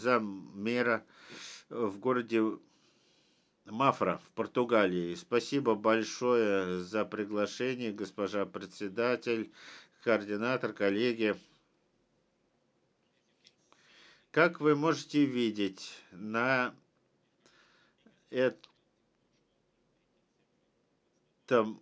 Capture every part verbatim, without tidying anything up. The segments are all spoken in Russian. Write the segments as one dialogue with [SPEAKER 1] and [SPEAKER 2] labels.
[SPEAKER 1] заммэра в городе Мафра в Португалии. Спасибо большое за приглашение, госпожа председатель, координатор, коллеги. Как вы можете видеть на этом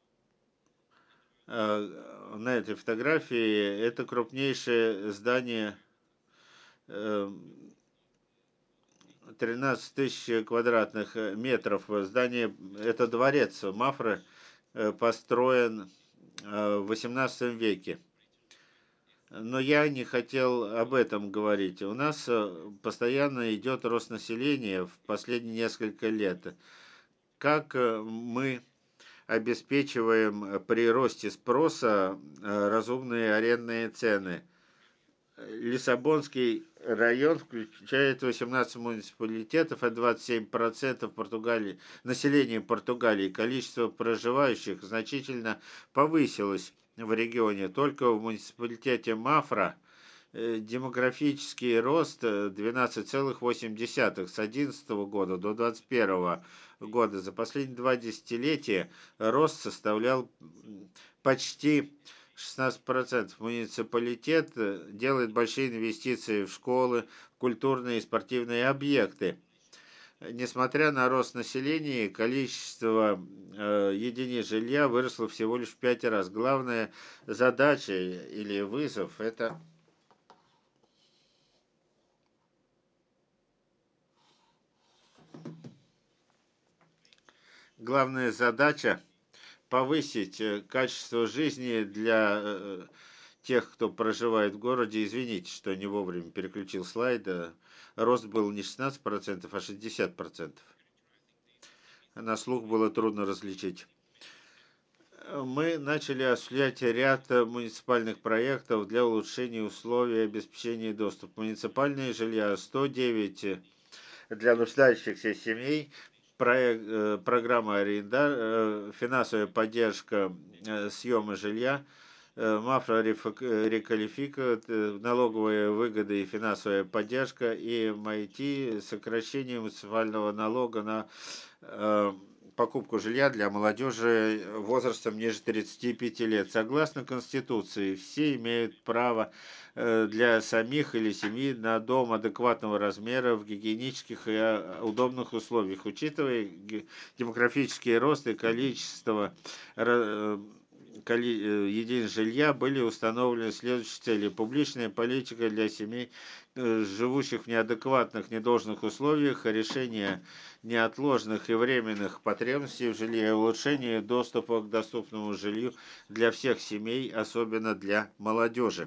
[SPEAKER 1] э, на этой фотографии, это крупнейшее здание, э, тринадцать тысяч квадратных метров. Здание, это дворец Мафры, э, построен э, в восемнадцатом веке. Но я не хотел об этом говорить. У нас э, постоянно идет рост населения в последние несколько лет. Как э, мы обеспечиваем при росте спроса э, разумные арендные цены? Лиссабонский район включает восемнадцать муниципалитетов, а двадцать семь процентов Португалии, населения Португалии. Количество проживающих значительно повысилось в регионе. Только в муниципалитете Мафра демографический рост двенадцать целых восемь десятых с две тысячи одиннадцатого года до две тысячи двадцать первого года. За последние два десятилетия рост составлял почти шестнадцать процентов. Муниципалитет делает большие инвестиции в школы, культурные и спортивные объекты. Несмотря на рост населения, количество э, единиц жилья выросло всего лишь в пять раз. Главная задача или вызов – это главная задача повысить качество жизни для э, тех, кто проживает в городе. Извините, что не вовремя переключил слайд. Рост был не шестнадцать процентов, а шестьдесят процентов. На слух было трудно различить. Мы начали осуществлять ряд муниципальных проектов для улучшения условий обеспечения доступа. Муниципальные жилья сто девять для нуждающихся семей, проект, программа аренда, финансовая поддержка съема жилья, Мафра реквалификация, налоговые выгоды и финансовая поддержка, и МАИТИ, сокращение муниципального налога на э, покупку жилья для молодежи возрастом ниже тридцати пяти лет. Согласно Конституции, все имеют право э, для самих или семьи на дом адекватного размера в гигиенических и удобных условиях. Учитывая демографический рост и количество э, единиц жилья, были установлены следующие цели. Публичная политика для семей, живущих в неадекватных, недолжных условиях, решение неотложных и временных потребностей в жилье и улучшение доступа к доступному жилью для всех семей, особенно для молодежи.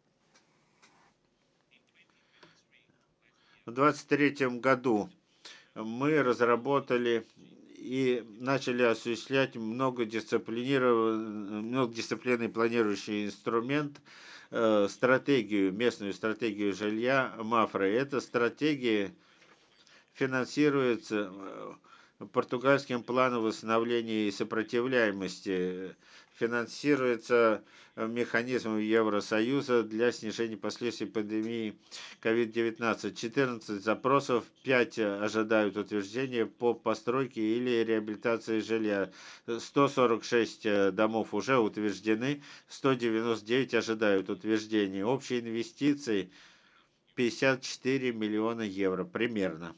[SPEAKER 1] В две тысячи двадцать третьем году мы разработали и начали осуществлять многодисциплинированный, многодисциплинарный планирующий инструмент, э, стратегию, местную стратегию жилья Мафры. Эта стратегия финансируется португальским планом восстановления и сопротивляемости, финансируется механизмом Евросоюза для снижения последствий пандемии ковид девятнадцать. четырнадцать запросов, пять ожидают утверждения по постройке или реабилитации жилья. сто сорок шесть домов уже утверждены, сто девяносто девять ожидают утверждения. Общие инвестиции пятьдесят четыре миллиона евро примерно.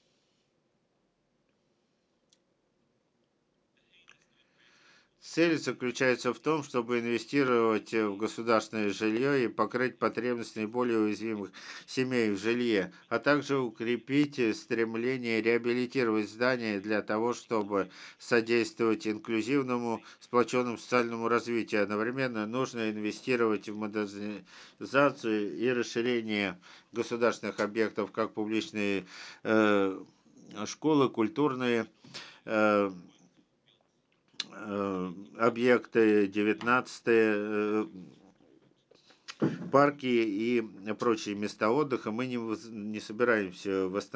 [SPEAKER 1] Цель заключается в том, чтобы инвестировать в государственное жилье и покрыть потребности наиболее уязвимых семей в жилье, а также укрепить стремление реабилитировать здания для того, чтобы содействовать инклюзивному, сплоченному социальному развитию. Одновременно нужно инвестировать в модернизацию и расширение государственных объектов, как публичные э, школы, культурные э, объекты, девятнадцатые парки и прочие места отдыха. Мы не, не собираемся восстанавливать